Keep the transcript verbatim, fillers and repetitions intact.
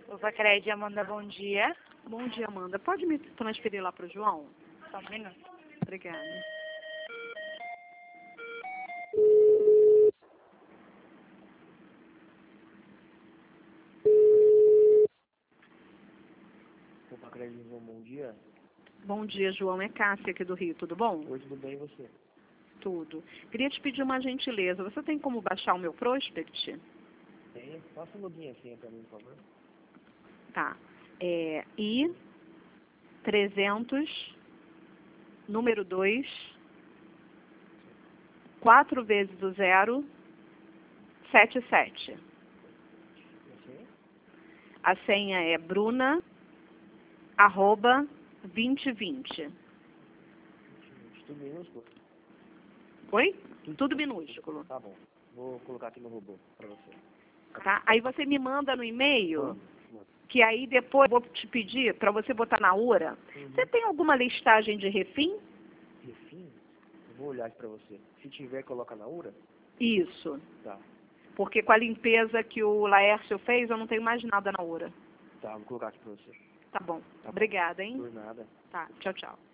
Lusacred, Amanda, bom dia. Bom dia, Amanda. Pode me transferir lá para o João? Só um minuto. Obrigada. Lusacred, João, bom dia. Bom dia, João. É Cássia aqui do Rio. Tudo bom? Oi, tudo bem e você? Tudo. Queria te pedir uma gentileza. Você tem como baixar o meu prospect? Tem. Faça um login assim para mim, por favor. Tá. É I trezentos, número dois, quatro vezes o zero, sete sete. Você? A senha é Bruna, arroba, vinte vinte. Tudo minúsculo? Oi? Tudo minúsculo. Tá bom. Vou colocar aqui no robô para você. Tá? Aí você me manda no e-mail, Manda, manda. que aí depois eu vou te pedir para você botar na URA. Uhum. Você tem alguma listagem de refim? Refim? Eu vou olhar aqui para você. Se tiver, coloca na URA? Isso. Tá. Porque com a limpeza que o Laércio fez, eu não tenho mais nada na URA. Tá, vou colocar aqui para você. Tá bom. Tá bom. Obrigada, hein? Por nada. Tá. Tchau, tchau.